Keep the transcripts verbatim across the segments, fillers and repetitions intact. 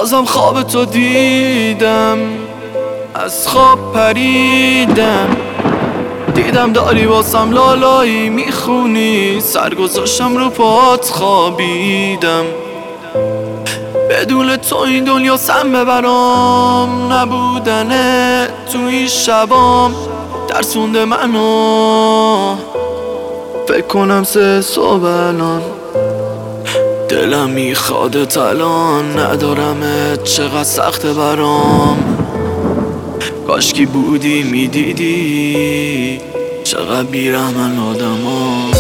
بازم خواب تو دیدم، از خواب پریدم، دیدم داری واسم لالایی میخونی، سر گذاشتم رو پات خوابیدم. بدون تو این دنیا سم ببرام، نبودنه تو این شبام ترسونده منو. فکر کنم سه صبح الان دلم میخواد الان، ندارمت چقدر سخته برام. کاشکی بودی میدیدی چقدر بیرحمن آدم ها.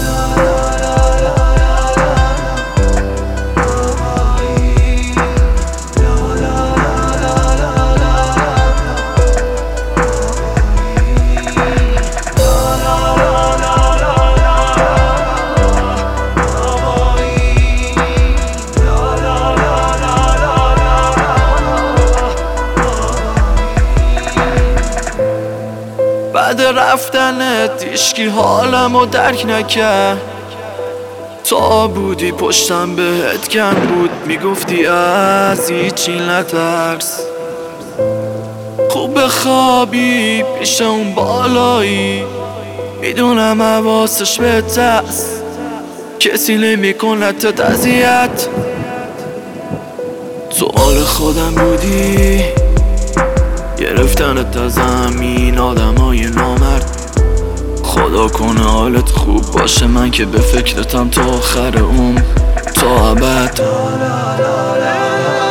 بعد رفتنت هیچکی حالمو درک نکرد، تا بودی پشتم بهت کم بود، میگفتی از هیچی نترس. خوب بخوابی پیش اون بالایی، میدونم حواسش بهت هست، کسی نمیکنتت اذیت. سوال خودم بودی گرفتنت از همین آدمای نامرد. خدا کنه حالت خوب باشه، من که به فکرتم تا آخر عمر، تا ابد.